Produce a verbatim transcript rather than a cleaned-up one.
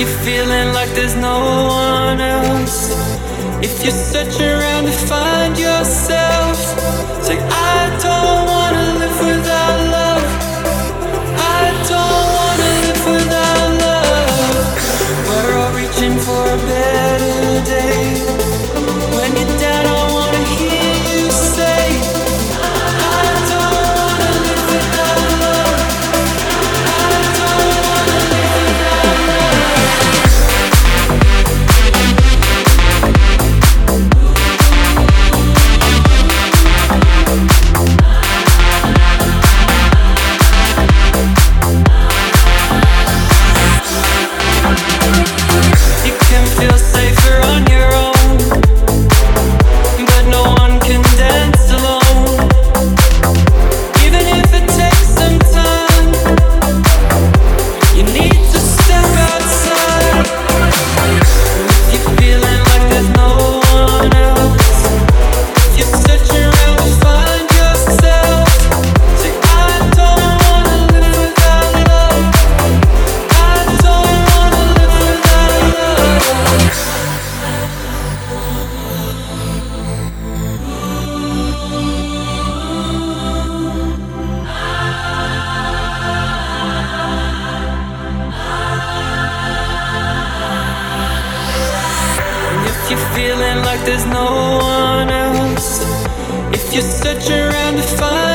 you're feeling like there's no one else, if you're searching around to find yourself, say I don't wanna live without love. I don't wanna live without love. We're all reaching for a better day. When you're down, I wanna hear you say I don't wanna live without love. I don't wanna live without love. You can feel safer on your own, but no one can dance alone. Even if it takes some time, you need to step outside. If you're feeling like there's no one else, if you're searching around to find yourself, say I don't wanna live without love. I don't wanna live without love. And if you're feeling like there's no one else, if you're searching around to find